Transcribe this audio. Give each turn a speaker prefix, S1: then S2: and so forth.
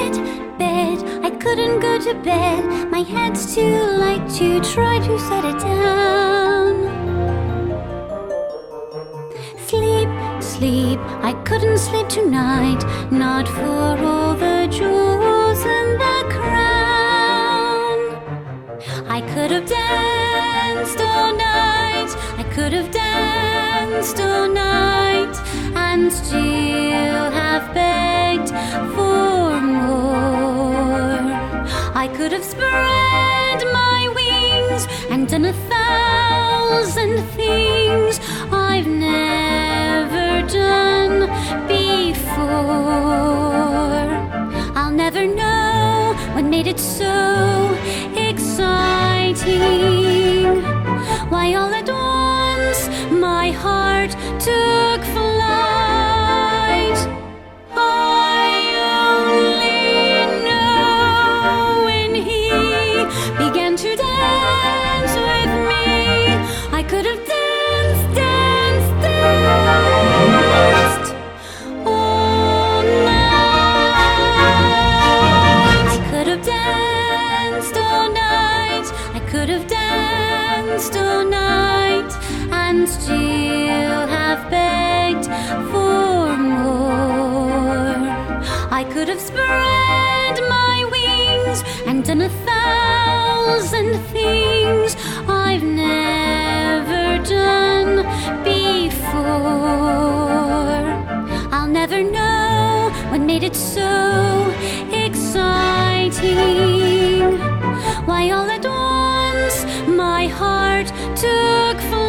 S1: bed. I couldn't go to bed. My head's too light to try to set it down. Sleep, I couldn't sleep tonight. Not for all the jewels and the crown. I could have danced all night. I could have danced all night and still have begged for more. I could have spread my wings and done 1,000 things I've never done before. I'll never know what made it so exciting. Why all at once my heart took flight. I only know when he began to dance with me. I could have danced all night. I could have danced all night. I could have danced all night and still have begged for more. I could have spread my wings and done 1,000 things I've never done before. I'll never know what made it so exciting. Why all at once my heart took flight.